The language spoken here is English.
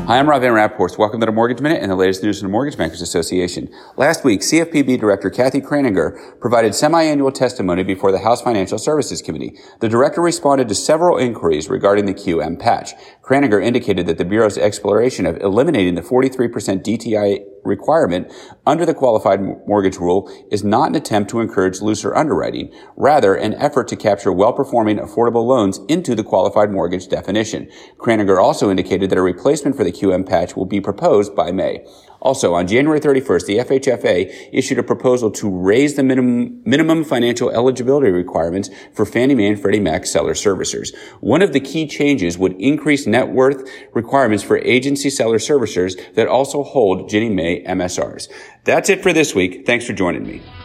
Hi, I'm Rob Van Rapport. Welcome to the Mortgage Minute and the latest news from the Mortgage Bankers Association. Last week, CFPB Director Kathy Kraninger provided semi-annual testimony before the House Financial Services Committee. The director responded to several inquiries regarding the QM patch. Kraninger indicated that the Bureau's exploration of eliminating the 43% DTI requirement under the qualified mortgage rule is not an attempt to encourage looser underwriting, rather an effort to capture well-performing affordable loans into the qualified mortgage definition. Kraninger also indicated that a replacement for the QM patch will be proposed by May. Also, on January 31st, the FHFA issued a proposal to raise the minimum financial eligibility requirements for Fannie Mae and Freddie Mac seller servicers. One of the key changes would increase net worth requirements for agency seller servicers that also hold Ginnie Mae MSRs. That's it for this week. Thanks for joining me.